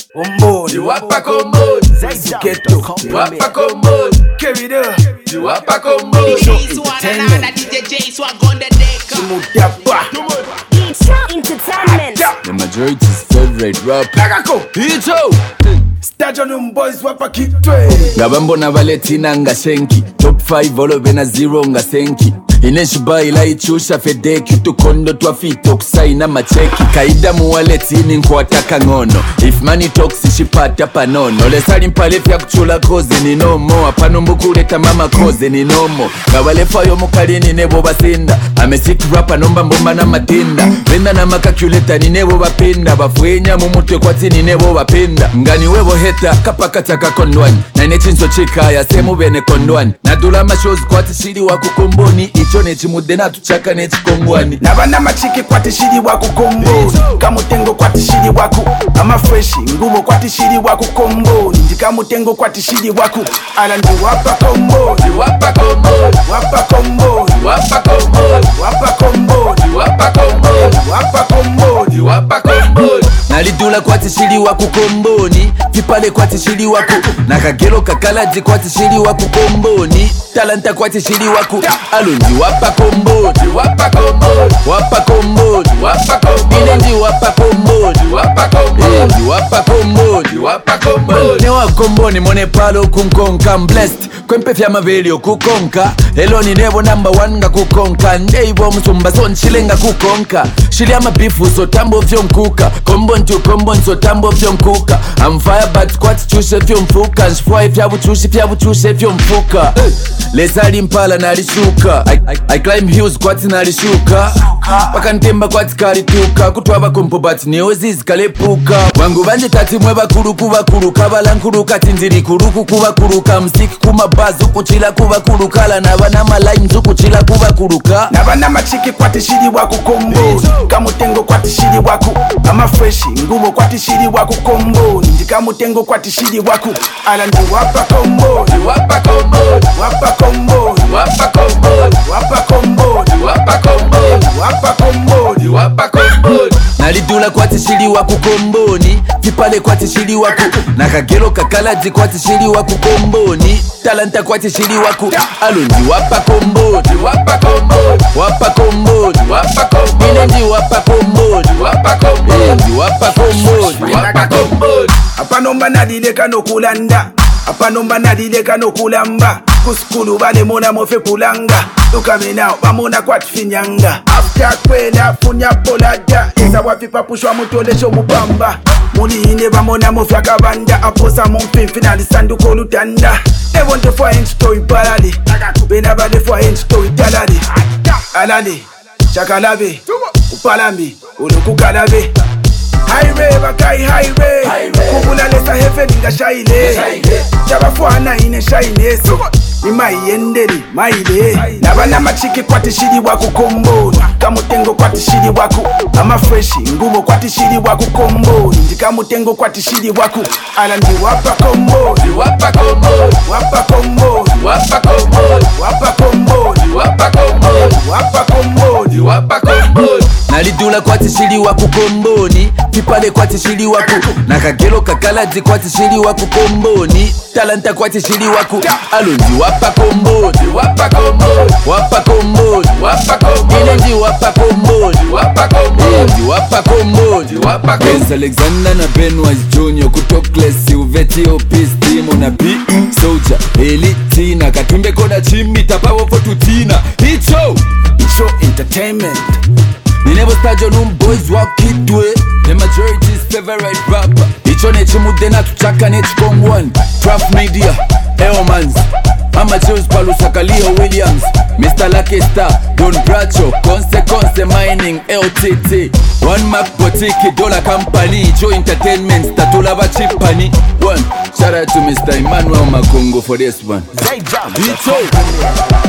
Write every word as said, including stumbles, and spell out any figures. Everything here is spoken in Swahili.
Umboni wapa komboni Ziketo wapa komboni Kevida wapa komboni Entertainment Simutapa Entertainment. The majority's favorite rap Lagako Hito Stadium boys wapa kitwe Gabambo na valetina nga senki Top five olobe na zero nga senki Ineshiba ila ichusha fedeki Tukondo tuafito kusaina macheki Kaida muwaletini nkwataka ngono If money talks ishipata panono Lesali mpalefya kuchula koze ni nomo Apanumbu kuleta mama koze ni nomo Gawalefa yo mukalini nebo basinda Amesiki rapa nomba mbomba na matinda Venda na makakuleta ni nebo bapinda Bafuenya mumutwe kwa tini nebo bapinda Ngani webo heta kapakataka kondwani Na inechinso chika ya semu bene kondwani Nadula mashozi kwa tishiri waku komboni Icho nechimude na tuchaka nechikongwani Nabana machiki kwa tishiri waku komboni Kamutengo kwa tishiri waku Ama freshi ngubo kwa tishiri waku komboni Ndikamutengo kwa tishiri waku Ala ndi wapa komboni Wapa komboni Wapa komboni Wapa komboni Wapa komboni Wapa komboni Wapa komboni Wapa komboni Nalidula kwa tishiri waku komboni Kipale kwa tishiri waku Nakagelo kakalaji kwa tishiri waku komboni Talanta kwa tishiri waku Alundi wapa komboni Wapa komboni Wapa komboni Wapa komboni Inendi wapa komboni Wapa komboni Wapa komboni Wapa komboni Newa komboni mone palo kunkonka I'm blessed Kwempe fya mavelio kukonka Eloni nebo number one nga kukonka Ndeibo msumba son chilenga kukonka Shili ama bifu so tambo vyo mkuka Kombon tu kombon so tambo vyo mkuka I'm fire but kwati chushe vyo mfuka Nshfua fya buchushi fya buchushe vyo mfuka Lesali mpala nalishuka I, I, I climb hills kwati nalishuka Paka ntemba kwati karituka Kutuwa kompo but neozizi kalepuka Wangu banje tati mwe bakuru kubakuru Kabala nkuru kati nziri kuruku kubakuruka Msiki kumabazu kuchila kubakuruka Lana bana malaims kuchila kubakuruka Nabana machiki kwa tishiri waku komboni Kamutengo kwa tishiri waku Ama freshi ngubo kwa tishiri waku komboni Ndikamutengo kwa tishiri waku Ala ndi wapa komboni Wapa komboni Wapa komboni Wapa komboni Wapa komboni Wapa komboni Wapa komboni Wapa komboni Nalidula kwa tishiri waku komboni Kipale kwa tishiri waku Nakagelo kakalaji kwa tishiri waku komboni Talanta kwa tishiri waku Alundi wapa komboni Wapa komboni Wapa komboni Wapa komboni Inendi wapa komboni Wapa komboni Wapa komboni Wapa komboni Apanomba nadileka no kulanda Apanomba nadileka no kulamba Kuskulu bale mona mofe kulanga Tukame nao bamona kwa tifinyanga After kwena funya polada Eza wafipa pushwa mutolesho mubamba Muli ine bamona mofe akabanda Aposa mumfimfi nalisanduko lutanda They want to find story parali Bena bade find story talali Alali, chakalabe Upalambi, ulukukalabe Highway bakai highway Kubula lesa hefe ninga shaile Jabafwana ine shaile so Ima yendeli maile Nabana machiki kwa tishiri waku komboni Kamutengo kwa tishiri waku Ama freshi ngubo kwa tishiri waku komboni Ndikamutengo kwa tishiri waku Ala ndi wapa komboni Wapa komboni Wapa komboni Wapa komboni Wapa komboni Wapa komboni Wapa komboni Wapa komboni Nalidula kwa tishiri waku komboni Kipale kwa tishiri waku Nakagelo kakalaji kwa tishiri waku komboni Talanta kwa tishiri waku Alundi wapa komboni Wapa komboni Wapa komboni Wapa komboni Inendi wapa komboni Wapa komboni Wapa komboni Wapa komboni Benz Alexander na Benwise Junior Kutokles Silveti Opis Timo na B Soldier Elite na Katumbe kona chimi Tapawo for tutina Hicho Icho entertainment Ninebo stadium boys wakidwe The majority's favorite rapper Icho nechimude na tuchaka nechikongwani Trap Media, Eomans Mama Chews Palusa Leo Williams Mister Lucky Star, Don Bracho Konse Konse Mining, L T T One Mac Boutique, Dollar Company Icho Entertainment, Statula Bachipani One, shout out to Mister Emmanuel Makongo for this one Icho